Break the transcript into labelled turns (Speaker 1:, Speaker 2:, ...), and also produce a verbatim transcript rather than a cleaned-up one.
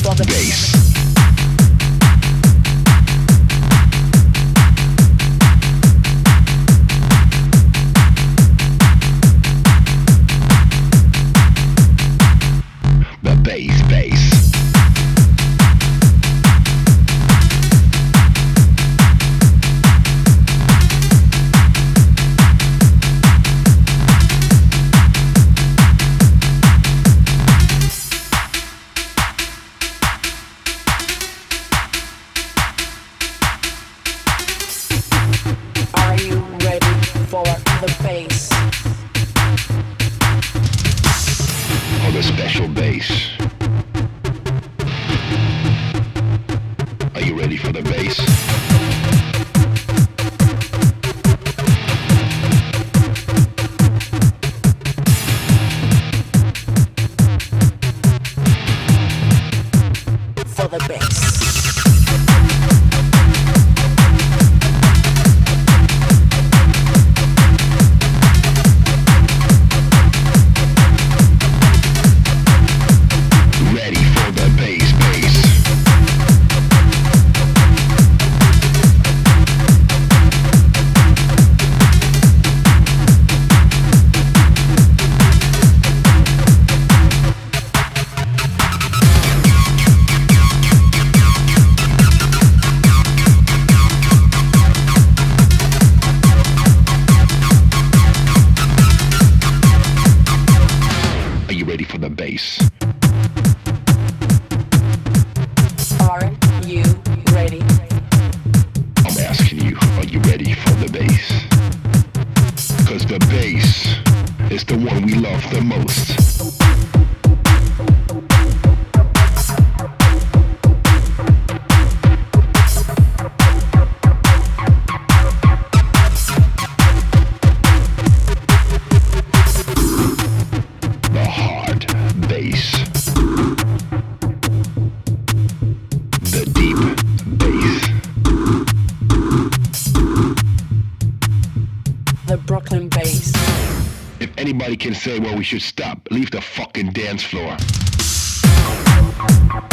Speaker 1: bass. The bass, bass.
Speaker 2: Are you ready for the bass?
Speaker 1: Oh, the special bass. Are you ready for the bass?
Speaker 2: For the bass.
Speaker 1: Ready for the bass, bass. Are you ready for the bass?
Speaker 2: Are you ready?
Speaker 1: I'm asking you, are you ready for the bass? Cause the bass is the one we love the most. The hard bass. The deep bass.
Speaker 2: The Brooklyn bass.
Speaker 1: If anybody can say, well, we should stop, leave the fucking dance floor.